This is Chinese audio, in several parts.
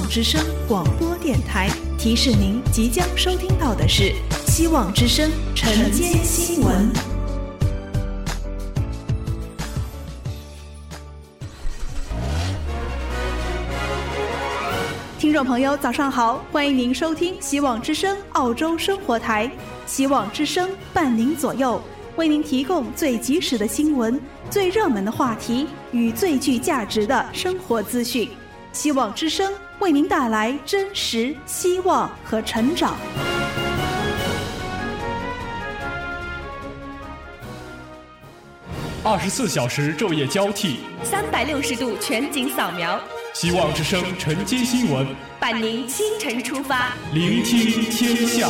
之声广播电台提示您即将收听到的是希望之声晨间新闻。听众朋友早上好，欢迎您收听希望之声澳洲生活台，希望之声伴您左右，为您提供最及时的新闻、最热门的话题与最具价值的生活资讯。希望之声为您带来真实、希望和成长。 24小时昼夜交替 ，360度全景扫描。 希望之声晨间新闻， 伴您清晨出发， 聆听天下。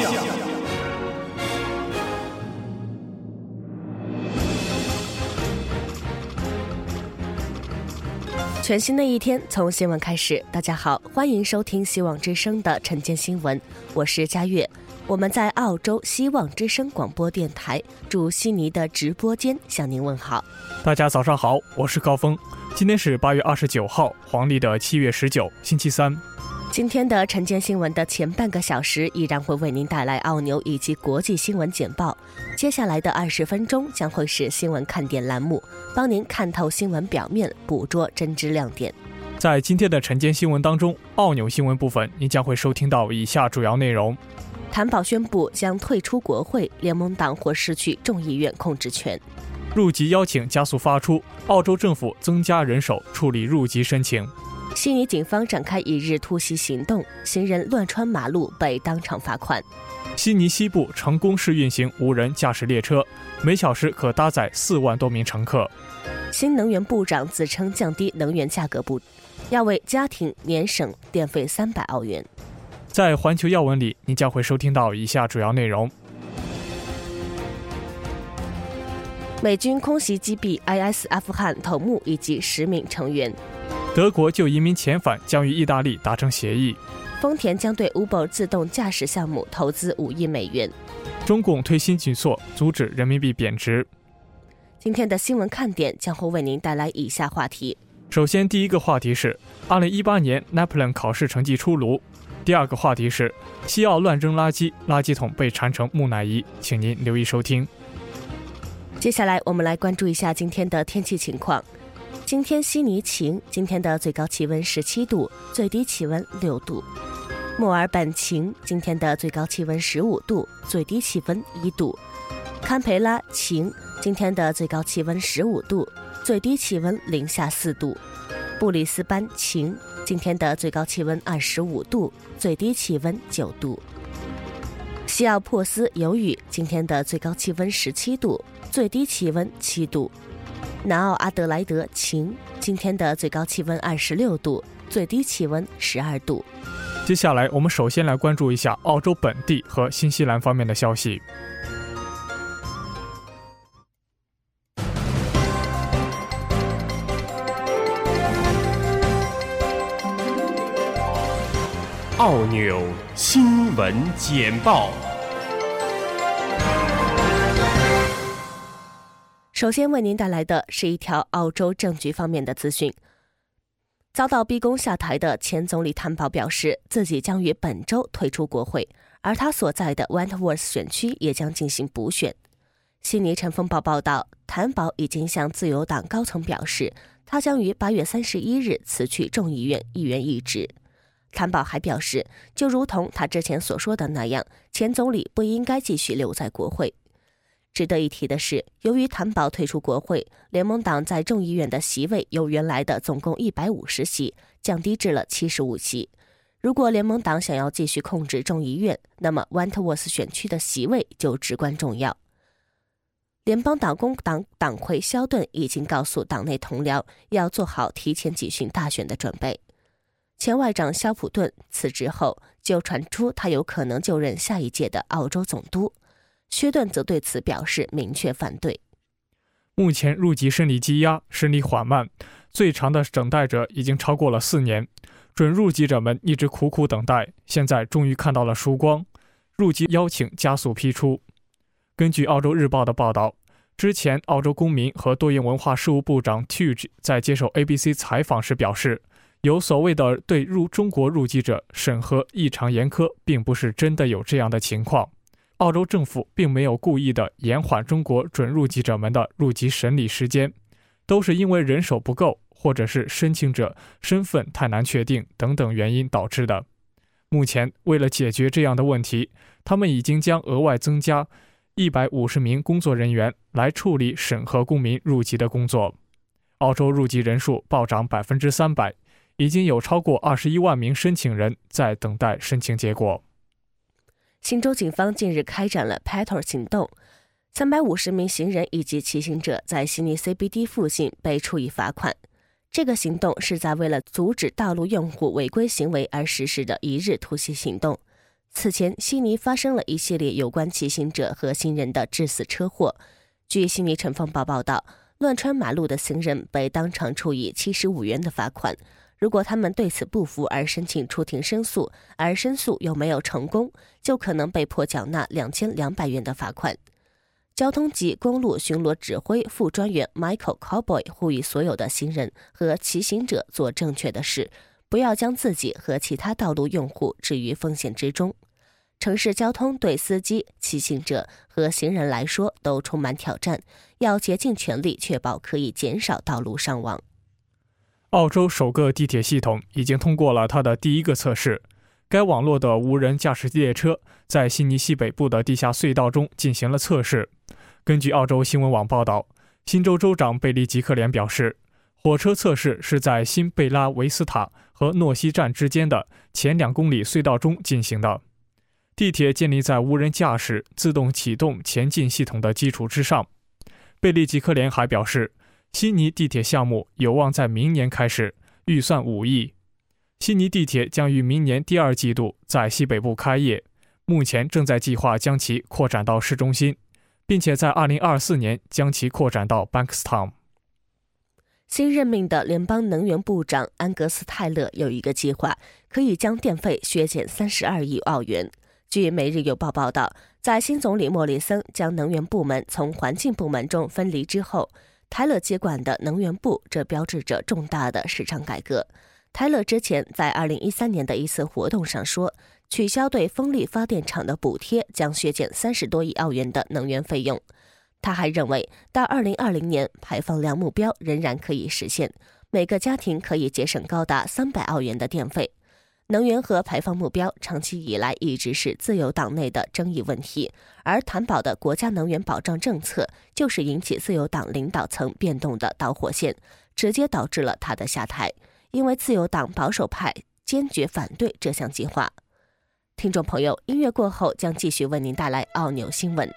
全新的一天从新闻开始，大家好，欢迎收听希望之声的晨间新闻，我是佳悦。我们在澳洲希望之声广播电台驻悉尼的直播间向您问好。 大家早上好，我是高峰。今天是8月29号，黄历的7月19，星期三。 今天的晨间新闻的前半个小时依然会为您带来澳纽以及国际新闻简报，接下来的20分钟将会是新闻看点栏目，帮您看透新闻表面，捕捉真知亮点。 在今天的晨间新闻当中，澳纽新闻部分您将会收听到以下主要内容： 谭宝宣布将退出国会，联盟党或失去众议院控制权。 入籍邀请加速发出，澳洲政府增加人手处理入籍申请。 悉尼警方展开1日突袭行动，行人乱穿马路被当场罚款。 悉尼西部成功试运行无人驾驶列车，每小时可搭载4万多名乘客。 新能源部长自称降低能源价格要为家庭年省电费300澳元。 在环球要闻里，你将会收听到以下主要内容： 美军空袭击毙 IS 阿富汗头目以及10名成员。 德国就移民遣返将与意大利达成协议。 丰田将对 Uber 自动驾驶项目投资5亿美元。 中共推新举措，阻止人民币贬值。 今天的新闻看点将会为您带来以下话题。 首先，第一个话题是2018年 NAPLAN 考试成绩出炉。第二个话题是西澳乱扔垃圾，垃圾桶被缠成木乃伊，请您留意收听。 接下来我们来关注一下今天的天气情况。今天悉尼晴，今天的最高气温17度，最低气温6度。墨尔本晴，今天的最高气温15度，最低气温1度。堪培拉晴，今天的最高气温15度，最低气温零下4度。布里斯班晴，今天的最高气温25度，最低气温9度。西澳珀斯有雨，今天的最高气温17度，最低气温7度。南澳阿德莱德晴，今天的最高气温26度，最低气温12度。 接下来我们首先来关注一下澳洲本地和新西兰方面的消息。 澳纽新闻简报。 首先为您带来的是一条澳洲政局方面的资讯。遭到逼宫下台的前总理谭宝表示，自己将于本周退出国会，而他所在的 Wentworth 选区也将进行补选。悉尼晨风报报道，谭宝已经向自由党高层表示，他将于8月31日辞去众议院议员一职。谭宝还表示，就如同他之前所说的那样，前总理不应该继续留在国会。值得一提的是，由于谭宝退出国会，联盟党在众议院的席位由原来的总共150席降低至了75席。如果联盟党想要继续控制众议院，那么 Wentworth 选区的席位就至关重要。联邦党工党党魁肖顿已经告诉党内同僚要做好提前举行大选的准备。前外长肖普顿辞职后，就传出他有可能就任下一届的澳洲总督。薛顿则对此表示明确反对。 目前入籍审理积压，审理缓慢，最长的等待者已经超过了4年。准入籍者们一直苦苦等待，现在终于看到了曙光，入籍邀请加速批出。根据澳洲日报的报道，之前澳洲公民和多元文化事务部长 Tudge 在接受 ABC 采访时表示， 有所谓的对中国入籍者审核异常严苛，并不是真的有这样的情况。澳洲政府并没有故意的延缓中国准入籍者们的入籍审理时间，都是因为人手不够，或者是申请者身份太难确定等等原因导致的。目前为了解决这样的问题，他们已经将额外增加150名工作人员来处理审核公民入籍的工作。澳洲入籍人数暴涨300%，已经有超过21万名申请人在等待申请结果。 新州警方近日开展了 Patrol 行动，350名行人以及骑行者在悉尼 CBD 附近被处以罚款。这个行动是在为了阻止道路用户违规行为而实施的一日突袭行动。此前，悉尼发生了一系列有关骑行者和行人的致死车祸。据悉尼晨风报报道，乱穿马路的行人被当场处以75元的罚款。如果他们对此不服而申请出庭申诉，而申诉又没有成功，就可能被迫缴纳2200元的罚款。交通及公路巡逻指挥副专员 Michael Cowboy 呼吁所有的行人和骑行者做正确的事，不要将自己和其他道路用户置于风险之中。城市交通对司机、骑行者和行人来说都充满挑战，要竭尽全力确保可以减少道路伤亡。 澳洲首个地铁系统已经通过了它的第一个测试。该网络的无人驾驶列车在悉尼西北部的地下隧道中进行了测试。根据澳洲新闻网报道，新州州长贝利吉克连表示，火车测试是在新贝拉维斯塔和诺西站之间的前2公里隧道中进行的。地铁建立在无人驾驶、自动启动前进系统的基础之上。贝利吉克连还表示，悉尼地铁项目有望在明年开始，预算5亿。悉尼地铁将于明年第2季度在西北部开业，目前正在计划将其扩展到市中心，并且在2024年将其扩展到 Bankstown。 新任命的联邦能源部长安格斯·泰勒有一个计划，可以将电费削减32亿澳元。据《每日邮报》报道，在新总理莫里森将能源部门从环境部门中分离之后，泰勒接管的能源部，这标志着重大的市场改革。泰勒之前在2013年的一次活动上说，取消对风力发电厂的补贴将削减30多亿澳元的能源费用。他还认为，到2020年，排放量目标仍然可以实现，每个家庭可以节省高达300澳元的电费。能源和排放目标长期以来一直是自由党内的争议问题，而谈保的国家能源保障政策就是引起自由党领导层变动的导火线，直接导致了他的下台，因为自由党保守派坚决反对这项计划。听众朋友，音乐过后将继续为您带来澳纽新闻。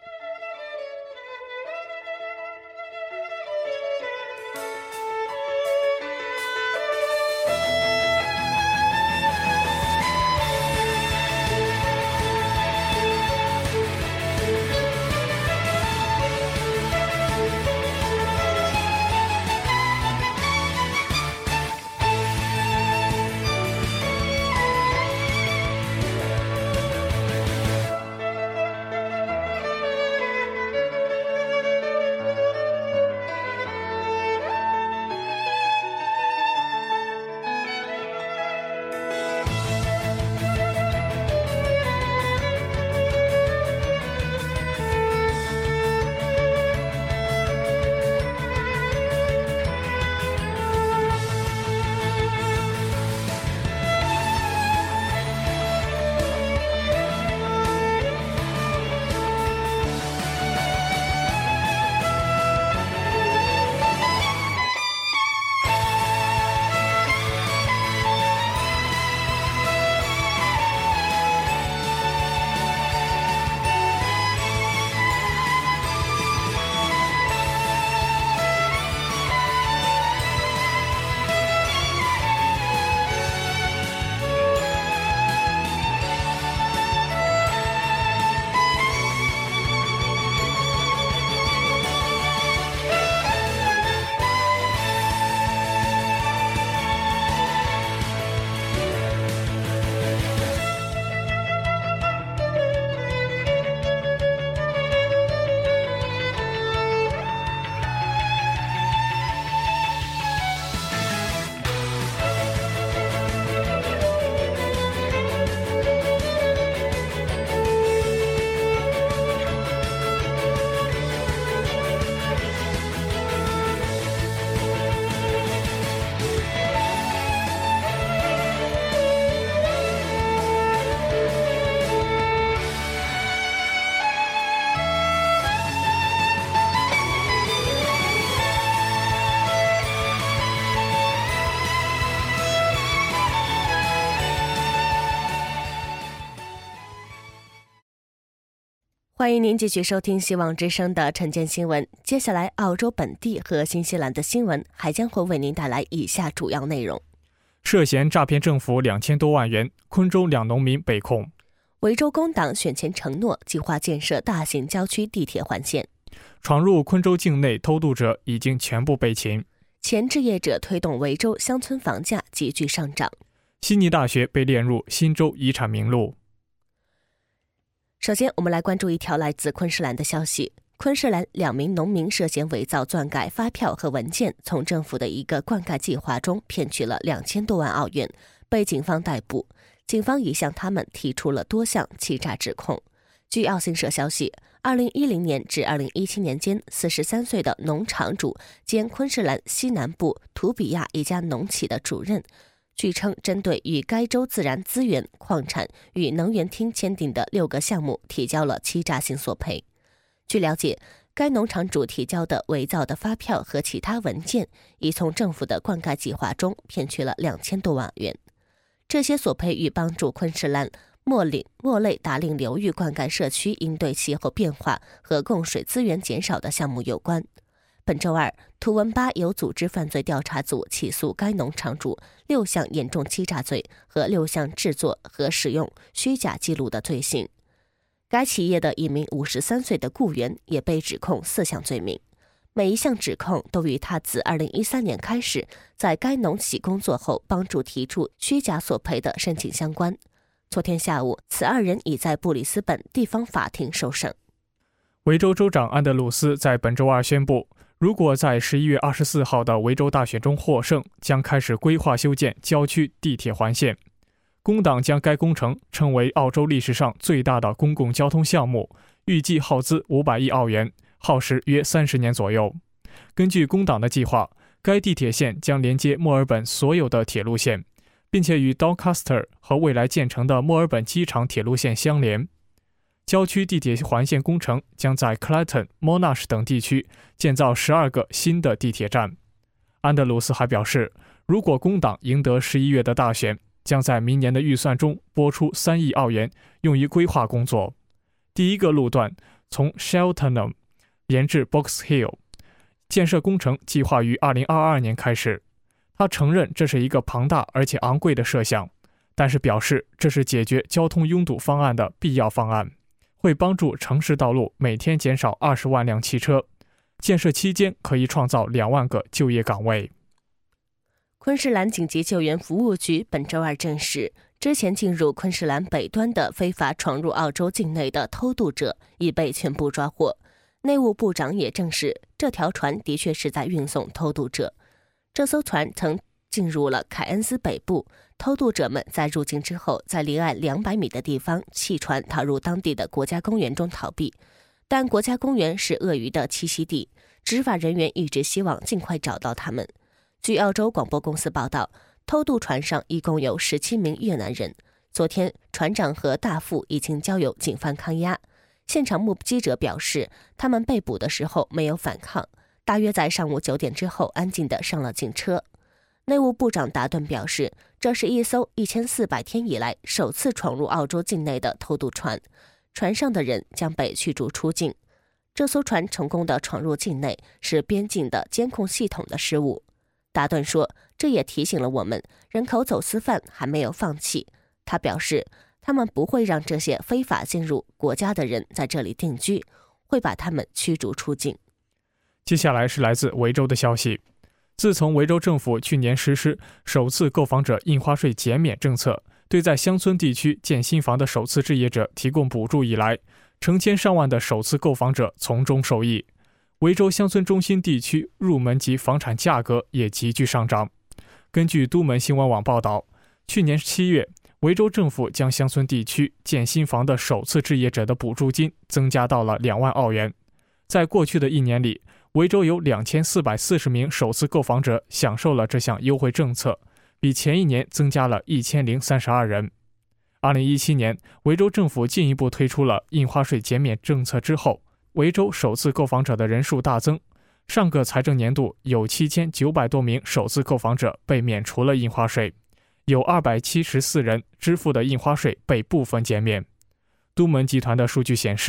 欢迎您继续收听希望之声的晨间新闻。接下来，澳洲本地和新西兰的新闻还将会为您带来以下主要内容： 涉嫌诈骗政府2000多万元，昆州2农民被控； 维州工党选前承诺计划建设大型郊区地铁环线； 闯入昆州境内偷渡者已经全部被擒； 前置业者推动维州乡村房价急剧上涨； 悉尼大学被列入新州遗产名录。 首先，我们来关注一条来自昆士兰的消息。昆士兰2名农民涉嫌伪造钻改发票和文件，从政府的一个灌溉计划中骗取了2000多万澳元，被警方逮捕。警方已向他们提出了多项欺诈指控。据澳新社消息，2010年至2017年间，43岁的农场主兼昆士兰西南部图比亚一家农企的主任，据称针对与该州自然资源、矿产与能源厅签订的6个项目提交了欺诈性索赔。据了解，该农场主提交的伪造的发票和其他文件，已从政府的灌溉计划中骗取了2000多万元。这些索赔与帮助昆士兰莫累达令流域灌溉社区应对气候变化和供水资源减少的项目有关。本周二，图文巴有组织犯罪调查组起诉该农场主6项严重欺诈罪和6项制作和使用虚假记录的罪行。该企业的一名53岁的雇员也被指控4项罪名，每一项指控都与他自2013年开始在该农企工作后帮助提出虚假索赔的申请相关。昨天下午，此2人已在布里斯本地方法庭受审。 维州州长安德鲁斯在本周二宣布，如果在11月24号的维州大选中获胜，将开始规划修建郊区地铁环线。工党将该工程称为澳洲历史上最大的公共交通项目，预计耗资500亿澳元，耗时约30年左右。根据工党的计划，该地铁线将连接墨尔本所有的铁路线，并且与 Doncaster 和未来建成的墨尔本机场铁路线相连。郊区地铁环线工程将在 Clayton、Monash 等地区建造12个新的地铁站。安德鲁斯还表示，如果工党赢得11月的大选，将在明年的预算中拨出3亿澳元用于规划工作。第一个路段从 Cheltenham 延至 Box Hill， 建设工程计划于2022年开始。他承认这是一个庞大而且昂贵的设想，但是表示这是解决交通拥堵方案的必要方案，会帮助城市道路每天减少20万辆汽车。建设期间可以创造2万个就业岗位。 昆士兰紧急救援服务局本周二证实，之前进入昆士兰北端的非法闯入澳洲境内的偷渡者已被全部抓获。内务部长也证实，这条船的确是在运送偷渡者。这艘船曾进入了凯恩斯北部，偷渡者们在入境之后，在离岸200米的地方弃船逃入当地的国家公园中逃避。但国家公园是鳄鱼的栖息地，执法人员一直希望尽快找到他们。据澳洲广播公司报道，偷渡船上一共有17名越南人。昨天，船长和大副已经交由警方看押。现场目击者表示，他们被捕的时候没有反抗，大约在上午9点之后安静地上了警车。内务部长达顿表示，这是一艘1400天以来首次闯入澳洲境内的偷渡船，船上的人将被驱逐出境。这艘船成功的闯入境内是边境的监控系统的失误。达顿说，这也提醒了我们，人口走私犯还没有放弃。他表示，他们不会让这些非法进入国家的人在这里定居，会把他们驱逐出境。 接下来是来自维州的消息。自从维州政府去年实施首次购房者印花税减免政策，对在乡村地区建新房的首次置业者提供补助以来，成千上万的首次购房者从中受益。维州乡村中心地区入门级房产价格也急剧上涨。根据都门新闻网报道，去年7月，维州政府将乡村地区建新房的首次置业者的补助金增加到了2万澳元。在过去的1年里，维州有2440名首次购房者享受了这项优惠政策，比前一年增加了1032人。2017年，维州政府进一步推出了印花税减免政策之后，维州首次购房者的人数大增。上个财政年度有7900多名首次购房者被免除了印花税，有274人支付的印花税被部分减免。都门集团的数据显示，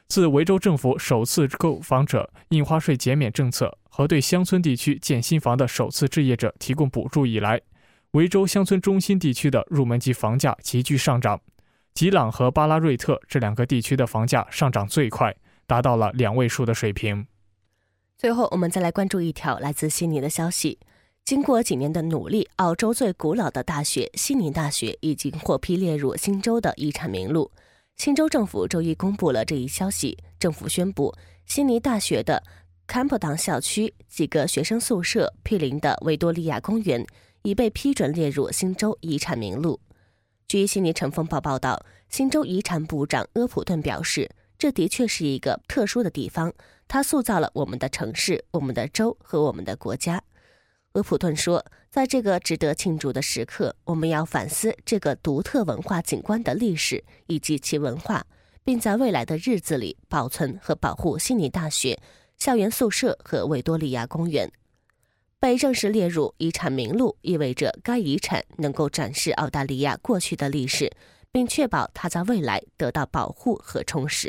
自维州政府首次购房者印花税减免政策和对乡村地区建新房的首次置业者提供补助以来，维州乡村中心地区的入门级房价急剧上涨。吉朗和巴拉瑞特这两个地区的房价上涨最快，达到了2位数的水平。 最后，我们再来关注一条来自悉尼的消息。经过几年的努力，澳洲最古老的大学悉尼大学已经获批列入新州的遗产名录。新州政府周一公布了这一消息，政府宣布悉尼大学的坎普当校区、几个学生宿舍毗邻的维多利亚公园已被批准列入新州遗产名录。据悉尼晨风报报道，新州遗产部长阿普顿表示，这的确是一个特殊的地方，它塑造了我们的城市、我们的州和我们的国家。阿普顿说，在这个值得庆祝的时刻，我们要反思这个独特文化景观的历史以及其文化，并在未来的日子里保存和保护悉尼大学、校园宿舍和维多利亚公园。被正式列入遗产名录意味着该遗产能够展示澳大利亚过去的历史，并确保它在未来得到保护和充实。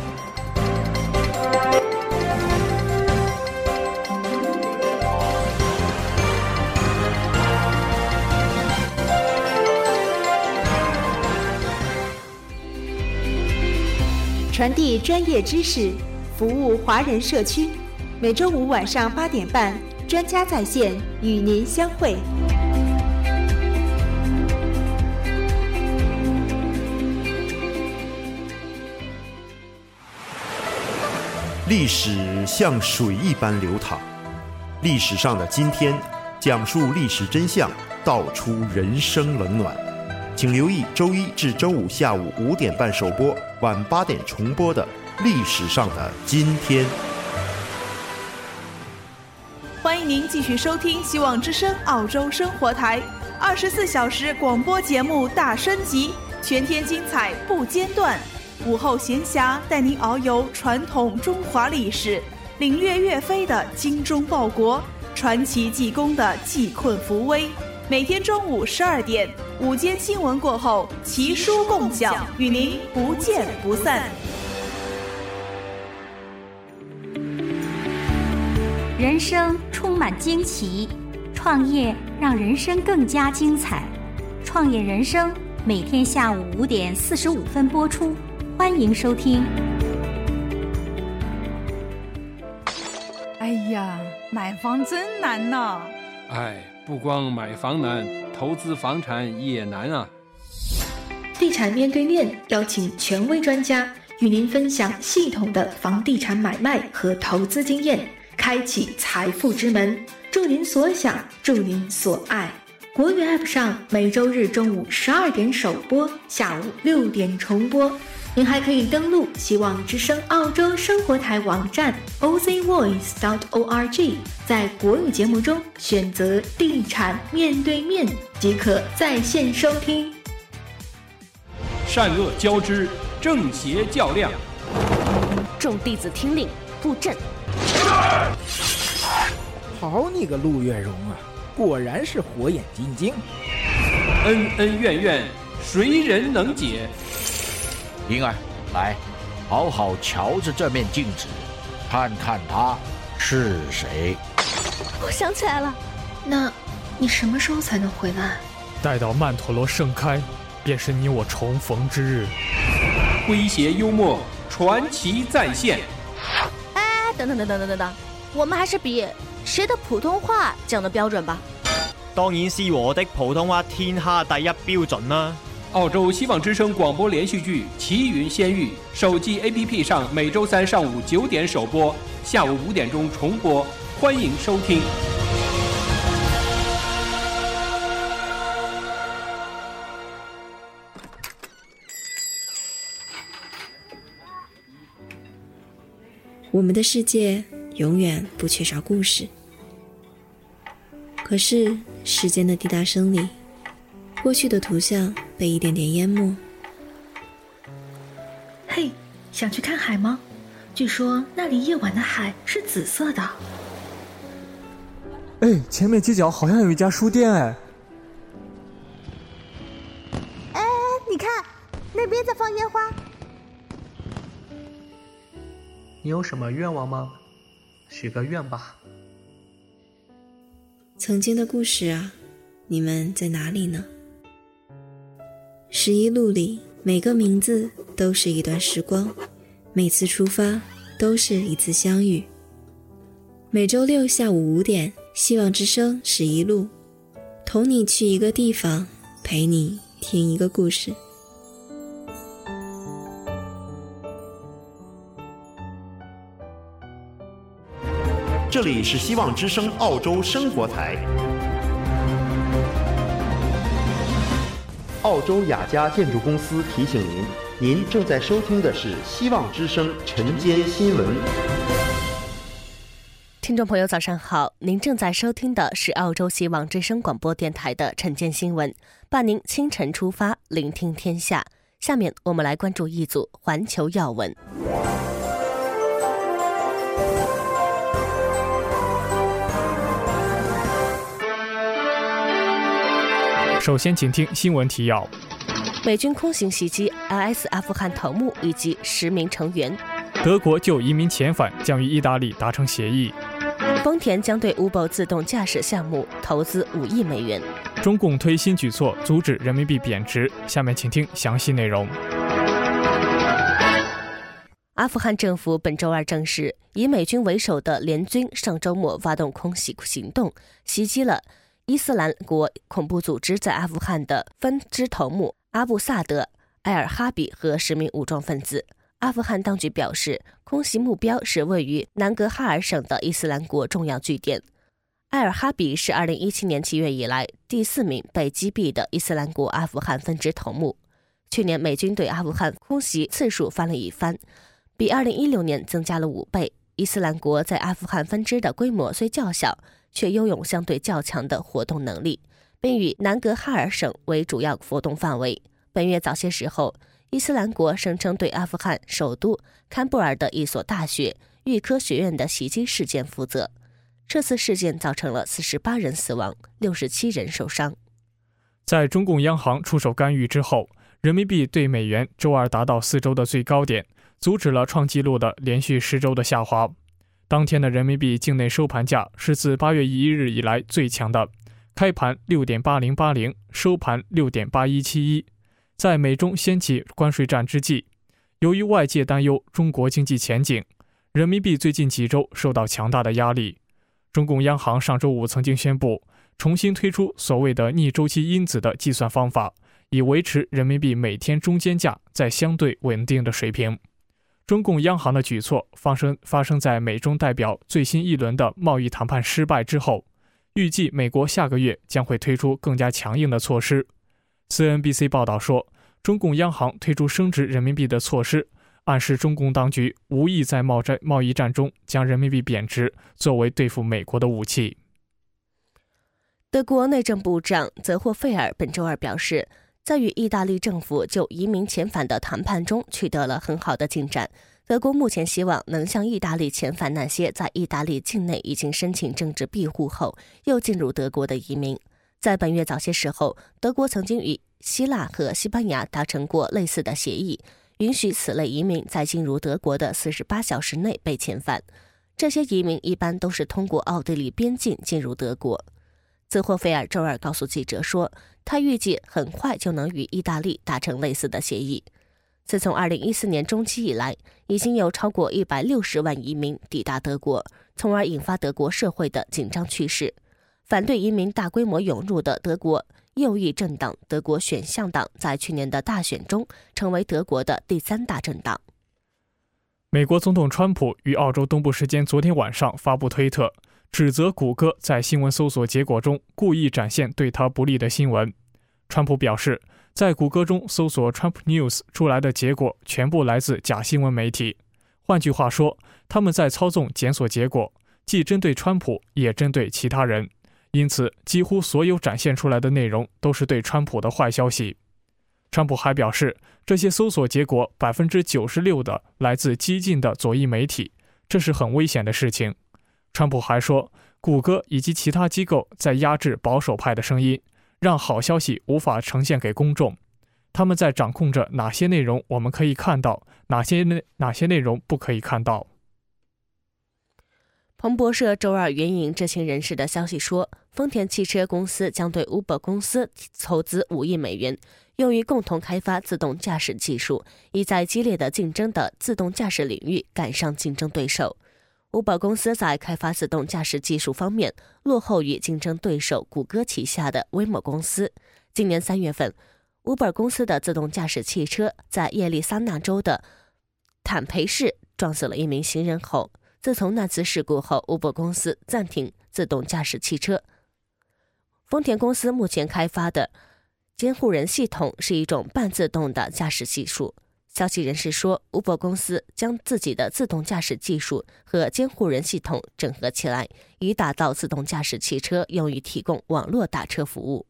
传递专业知识，服务华人社区。每周五晚上8点半，专家在线与您相会。 历史像水一般流淌，历史上的今天，讲述历史真相，道出人生冷暖。请留意周一至周五下午5点半首播，晚8点重播的《历史上的今天》。 欢迎您继续收听希望之声澳洲生活台24小时广播节目大升级，全天精彩不间断。午后闲暇带您遨游传统中华历史，领略岳飞的精忠报国，传奇济公的济困扶危。每天中午12点，午间新闻过后，奇书共享，与您不见不散。 人生充满惊奇，创业让人生更加精彩。创业人生每天下午5点45分播出，欢迎收听。 哎呀，买房真难呐！ 哎，不光买房难，投资房产也难啊。 地产面对面邀请权威专家与您分享系统的房地产买卖和投资经验，开启财富之门，祝您所想，祝您所爱。国语 App 上每周日中午12点首播，下午6点重播。您还可以登录希望之声澳洲生活台网站 ozvoice.org， 在国语节目中选择地产面对面即可在线收听。 善恶交织，正邪较量， 众弟子听令，布阵。 好你个陆月容啊，果然是火眼金睛。 恩恩怨怨，谁人能解？ 灵儿，来，好好瞧着这面镜子，看看他是谁。 我想起来了，那你什么时候才能回来？ 待到曼陀罗盛开，便是你我重逢之日。 诙谐幽默，传奇再现。 哎，等等，我们还是比谁的普通话讲的标准吧。 當然是我的普通話天下第一標準啦。 澳洲希望之声广播连续剧《奇云仙域》手机 APP 上每周三上午9点首播，下午5点钟重播，欢迎收听。 我们的世界永远不缺少故事，可是时间的滴答声里，过去的图像被一点点淹没。 嘿，想去看海吗？据说那里夜晚的海是紫色的。 哎，前面街角好像有一家书店哎。 哎，你看，那边在放烟花。 你有什么愿望吗？许个愿吧。 曾经的故事啊，你们在哪里呢？11路里，每个名字都是一段时光，每次出发都是一次相遇。每周六下午5点，希望之声11路，同你去一个地方，陪你听一个故事。 这里是希望之声澳洲生活台。澳洲雅家建筑公司提醒您正在收听的是希望之声晨间新闻。 听众朋友早上好，您正在收听的是澳洲希望之声广播电台的晨间新闻，伴您清晨出发，聆听天下。下面我们来关注一组环球要闻。 首先请听新闻提要。 美军空袭袭击 IS 阿富汗头目以及10名成员。 德国就移民遣返将与意大利达成协议。 丰田将对 Uber 自动驾驶项目投资5亿美元。 中共推新举措阻止人民币贬值。下面请听详细内容。 阿富汗政府本周二证实，以美军为首的联军上周末发动空袭行动，袭击了伊斯兰国恐怖组织在阿富汗的分支头目阿布萨德·埃尔哈比和10名武装分子。阿富汗当局表示，空袭目标是位于南格哈尔省的伊斯兰国重要据点。埃尔哈比是2017年7月以来第4名被击毙的伊斯兰国阿富汗分支头目。去年美军对阿富汗空袭次数翻了一番，比2016年增加了5倍。伊斯兰国在阿富汗分支的规模虽较小，却拥有相对较强的活动能力，并以南格哈尔省为主要活动范围。本月早些时候，伊斯兰国声称对阿富汗首都堪布尔的一所大学预科学院的袭击事件负责。这次事件造成了48人死亡，67人受伤。 在中共央行出手干预之后，人民币对美元周二达到4周的最高点，阻止了创纪录的连续10周的下滑。当天的人民币境内收盘价是自8月1日以来最强的，开盘 6.8080， 收盘 6.8171。 在美中掀起关税战之际，由于外界担忧中国经济前景，人民币最近几周受到强大的压力。中共央行上周五曾经宣布重新推出所谓的逆周期因子的计算方法，以维持人民币每天中间价在相对稳定的水平。中共央行的举措发生在美中代表最新一轮的贸易谈判失败之后，预计美国下个月将会推出更加强硬的措施。CNBC 报道说，中共央行推出升值人民币的措施，暗示中共当局无意在贸易战中将人民币贬值作为对付美国的武器。 德国内政部长泽霍费尔本周二表示，在与意大利政府就移民遣返的谈判中取得了很好的进展。德国目前希望能向意大利遣返那些在意大利境内已经申请政治庇护后又进入德国的移民。在本月早些时候，德国曾经与希腊和西班牙达成过类似的协议，允许此类移民在进入德国的48小时内被遣返。这些移民一般都是通过奥地利边境进入德国。泽霍菲尔周二告诉记者说，他预计很快就能与意大利达成类似的协议。自从2014年中期以来，已经有超过160万移民抵达德国，从而引发德国社会的紧张趋势。反对移民大规模涌入的德国右翼政党德国选项党在去年的大选中成为德国的第3大政党。 美国总统川普于澳洲东部时间昨天晚上发布推特，指责谷歌在新闻搜索结果中故意展现对他不利的新闻。川普表示，在谷歌中搜索 Trump News 出来的结果全部来自假新闻媒体。换句话说，他们在操纵检索结果，既针对川普，也针对其他人。因此，几乎所有展现出来的内容都是对川普的坏消息。川普还表示，这些搜索结果 96% 的来自激进的左翼媒体，这是很危险的事情。川普还说，谷歌以及其他机构在压制保守派的声音，让好消息无法呈现给公众。他们在掌控着哪些内容我们可以看到，哪些内容不可以看到。 彭博社周二援引知情人士的消息说，丰田汽车公司将对 Uber 公司筹资5亿美元，用于共同开发自动驾驶技术，以在激烈的竞争的自动驾驶领域赶上竞争对手。Uber 公司在开发自动驾驶技术方面落后于竞争对手谷歌旗下的威某公司。今年3月份，Uber 公司的自动驾驶汽车在叶利桑那州的坦培市撞死了一名行人后，自从那次事故后，Uber 公司暂停自动驾驶汽车。丰田公司目前开发的监护人系统是一种半自动的驾驶技术。消息人士说，Uber 公司将自己的自动驾驶技术和监护人系统整合起来，以打造自动驾驶汽车用于提供网络打车服务。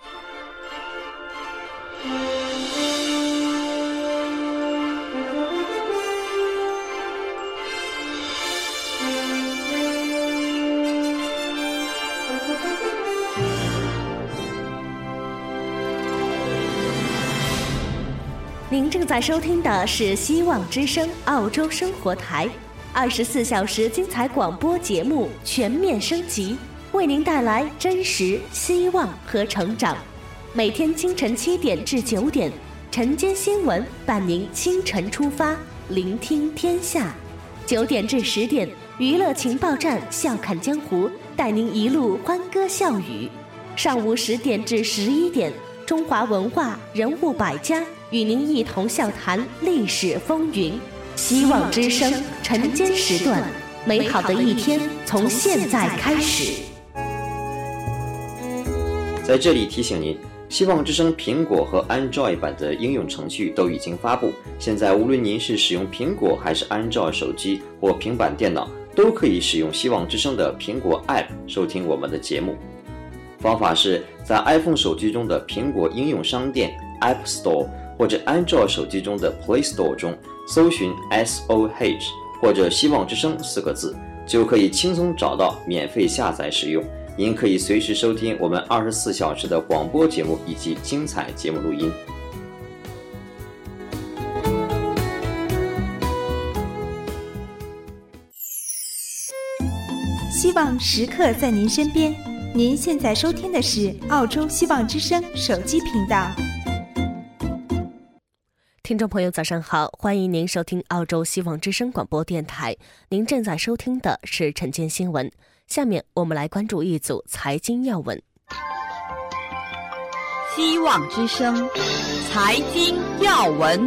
您正在收听的是希望之声澳洲生活台，24小时精彩广播节目全面升级，为您带来真实、希望和成长。每天清晨7点至9点，晨间新闻伴您清晨出发，聆听天下。9点至10点，娱乐情报站笑看江湖，带您一路欢歌笑语。上午10点至11点，中华文化人物百家，与您一同笑谈历史风云。希望之声晨间时段，美好的一天从现在开始。 在这里提醒您，希望之声苹果和 Android 版的应用程序都已经发布，现在无论您是使用苹果还是 Android 手机或平板电脑，都可以使用希望之声的苹果 App 收听我们的节目。方法是在 iPhone 手机中的苹果应用商店 App Store 或者 Android 手机中的 Play Store 中搜寻 SOH 或者希望之声4个字，就可以轻松找到免费下载使用。您可以随时收听我们24小时的广播节目以及精彩节目录音。 希望时刻在您身边。您现在收听的是澳洲希望之声手机频道。 听众朋友早上好，欢迎您收听澳洲希望之声广播电台，您正在收听的是晨间新闻。下面我们来关注一组财经要闻。 希望之声财经要闻。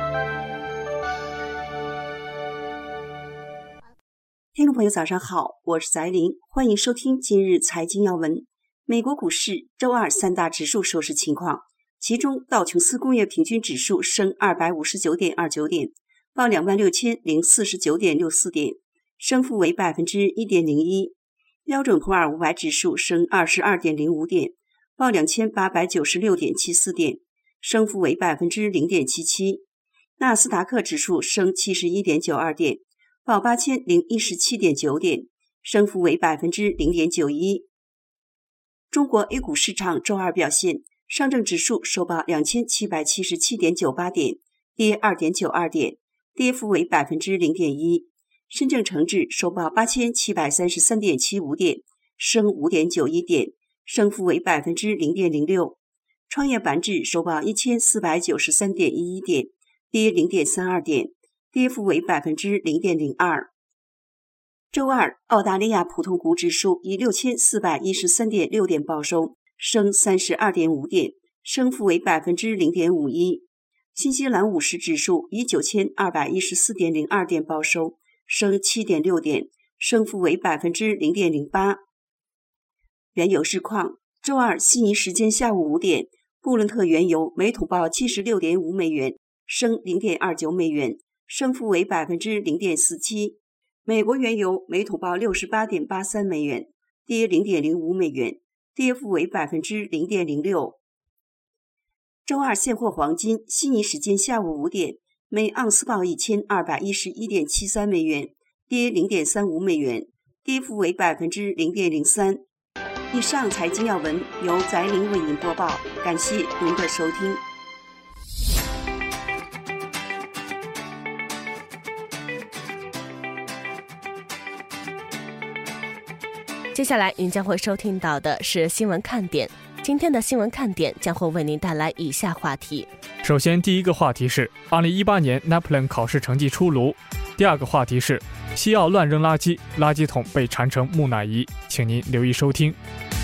听众朋友早上好，我是翟玲，欢迎收听今日财经要闻。美国股市周二3大指数收市情况，其中道琼斯工业平均指数升 259.29 点，报 26,049.64 点，升幅为 1.01%。标准普尔500指数升 22.05 点，报 2896.74 点，升幅为 0.77%。纳斯达克指数升 71.92 点，报 8017.9 点，升幅为 0.91%。中国 A 股市场周二表现，上证指数收报 2777.98 点，跌 2.92 点，跌幅为 0.1%。深证成指收报 8733.75 点，升 5.91 点，升幅为 0.06%。创业板指收报 1493.11 点，跌 0.32 点，跌幅为 0.02%。周二，澳大利亚普通股指数以 6413.6 点报收，升 32.5 点，升幅为 0.51%。新西兰50指数以 9214.02 点报收，升 7.6 点，升幅为 0.08%。原油市况，周二悉尼时间下午5点，布伦特原油每桶报 76.5 美元，升 0.29 美元，升幅为 0.47%。美国原油每桶报 68.83 美元，跌 0.05 美元，跌幅为 0.06%。周二现货黄金悉尼时间下午5点，每盎司报 1211.73 美元，跌 0.35 美元，跌幅为 0.03%。以上财经要闻由翟玲为您播报，感谢您的收听。 接下来您将会收听到的是新闻看点。今天的新闻看点将会为您带来以下话题。 首先，第一个话题是2018年 NAPLAN 考试成绩出炉。第二个话题是西澳乱扔垃圾，垃圾桶被缠成木乃伊，请您留意收听。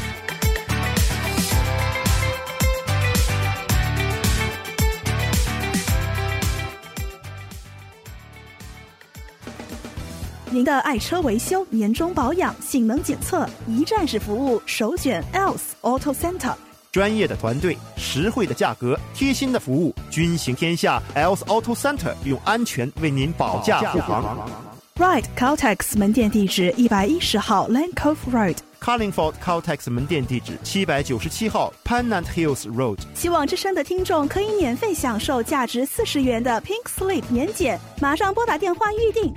您的爱车维修、年终保养、性能检测，一站式服务，首选 ELS Auto Center。 专业的团队，实惠的价格，贴心的服务，均行天下。ELS Auto Center 用安全为您保驾护航。 Ride Caltex 门店地址110号 Land Cove Road。Carlingford Caltex 门店地址797号 Pennant Hills Road。 希望之声的听众可以免费享受价值40元的 Pink Slip 年检，马上拨打电话预订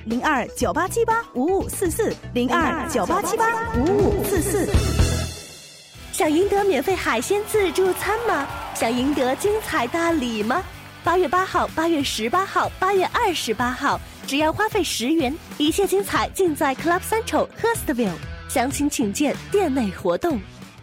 0298785544，0298785544。 想赢得免费海鲜自助餐吗？想赢得精彩大礼吗？8月8号、8月18号、8月28号，只要花费10元，一切精彩尽在 Club Central Hurstville。详情请见店内活动。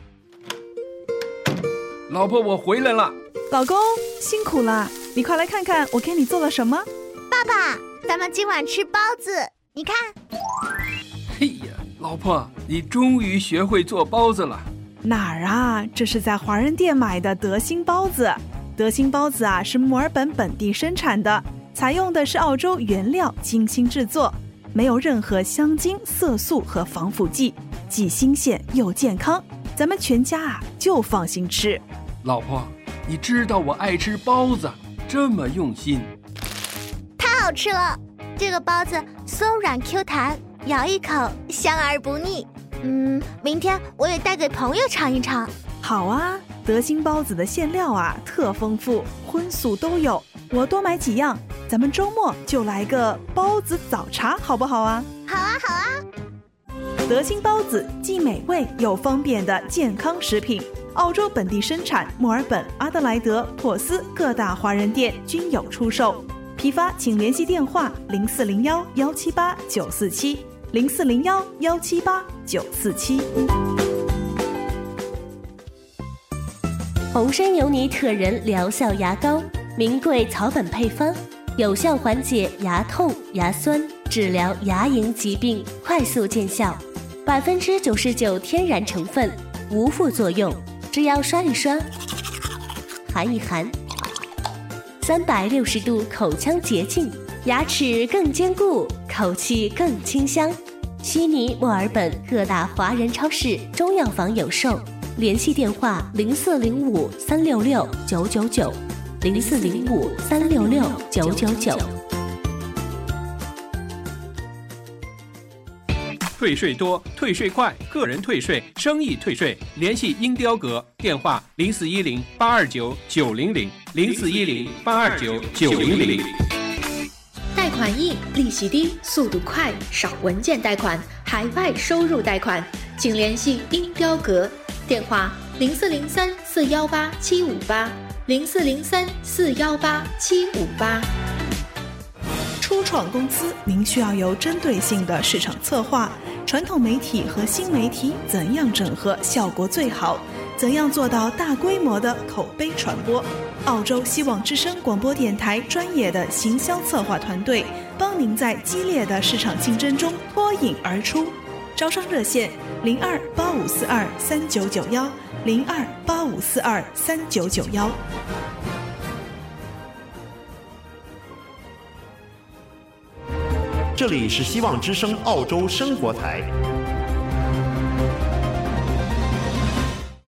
老婆，我回来了。 老公，辛苦了，你快来看看我给你做了什么。 爸爸，咱们今晚吃包子，你看。 嘿呀，老婆，你终于学会做包子了。 哪儿啊？这是在华人店买的德兴包子。德兴包子啊，是墨尔本本地生产的，采用的是澳洲原料，精心制作，没有任何香精、色素和防腐剂，既新鲜又健康，咱们全家啊就放心吃。 老婆，你知道我爱吃包子，这么用心， 太好吃了！这个包子松软 Q 弹，咬一口香而不腻。明天我也带给朋友尝一尝。 好啊，德兴包子的馅料啊特丰富，荤素都有，我多买几样，咱们周末就来个包子早茶，好不好啊？ 好啊，好啊。 德兴包子既美味又方便的健康食品，澳洲本地生产，墨尔本、阿德莱德、珀斯各大华人店均有出售。批发请联系电话0401-178-947，0401-178-947。 红参油泥特人疗效牙膏，名贵草本配方，有效缓解牙痛、牙酸，治疗牙龈疾病，快速见效。99%天然成分，无副作用，只要刷一刷，含一含，360度口腔洁净，牙齿更坚固，口气更清香。悉尼、墨尔本各大华人超市、中药房有售，联系电话0405-366-999，0405-366-999。 退税多，退税快，个人退税，生意退税，联系英雕阁，电话0410-829-900，0410-829-900。 贷款易，利息低，速度快，少文件贷款，海外收入贷款，请联系英雕阁，电话0403-418-758，0403-418-758。 初创公司，您需要有针对性的市场策划，传统媒体和新媒体怎样整合效果最好？怎样做到大规模的口碑传播？澳洲希望之声广播电台专业的行销策划团队，帮您在激烈的市场竞争中脱颖而出。招商热线02-8542-3991，02-8542-3991。 这里是希望之声澳洲生活台。